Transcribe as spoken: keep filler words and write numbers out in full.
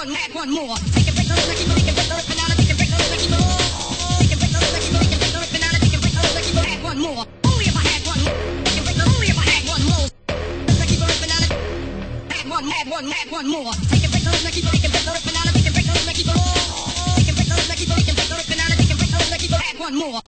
one, add one more. Take a break, so let's keep moving, break the banana, take a break, so let's keep moving. Take a break, so let's keep moving, break the banana, take a break, so let's keep moving. Add one more. Only if I had one more. Take a break, so only if I had one more. Let's keep moving, banana. Add one, add one, add one more. Take a break, so let's keep moving, break the banana.